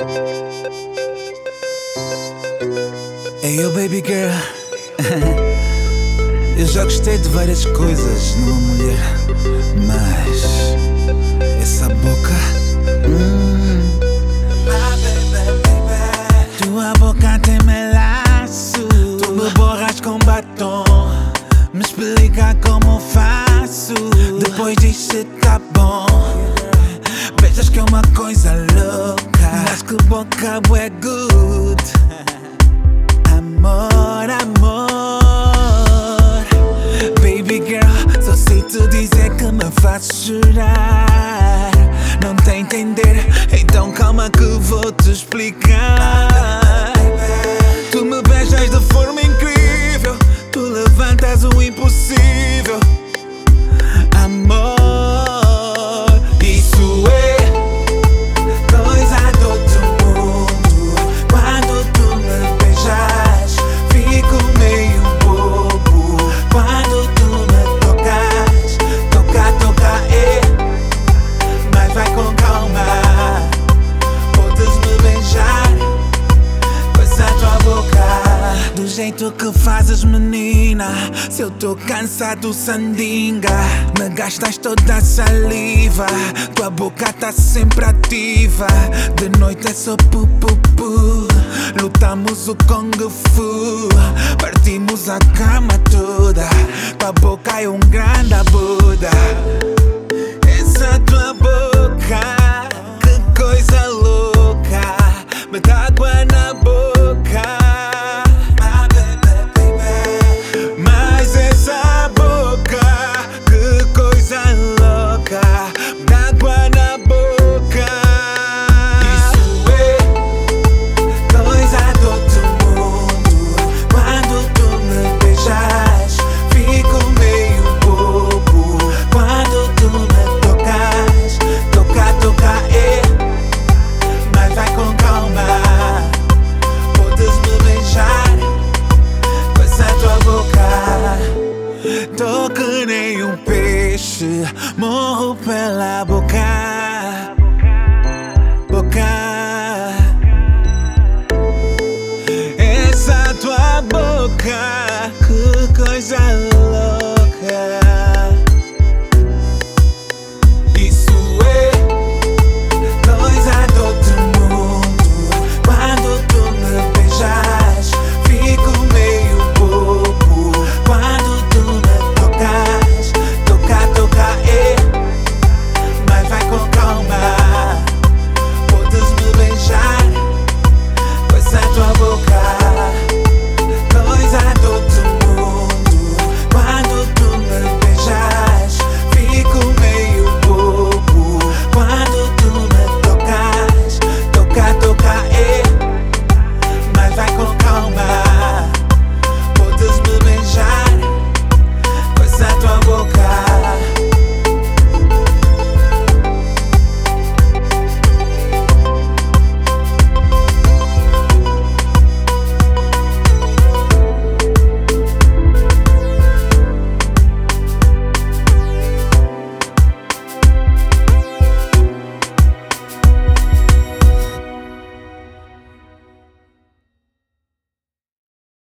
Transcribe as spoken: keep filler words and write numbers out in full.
Hey yo baby girl, eu já gostei de várias coisas numa mulher, mas essa boca, hum, tua boca tem melaço, tu me borras com batom. Me explica como faço, depois diz se tá bom. Beijas que é uma coisa louca, mas que boca é good. Amor, amor, baby girl, só sei te dizer que me faz chorar. Não tá a entender? Então calma que vou te explicar. Tu me beijas de forma incrível, tu levantas o impossível. Amor, isso é coisa do outro mundo. Quando tu me beijas, fico meio bobo. Quando tu me tocas, toca, toca, é, mas vai com calma. Podes me beijar com essa tua boca, do jeito que fazes, menina. Se eu tô cansado, sandinga, me gastas toda a saliva. Tua boca tá sempre ativa, de noite é só pu, pu, pu. Lutamos o Kung Fu, partimos a cama toda. Tua boca é um grande Buda. Essa tua boca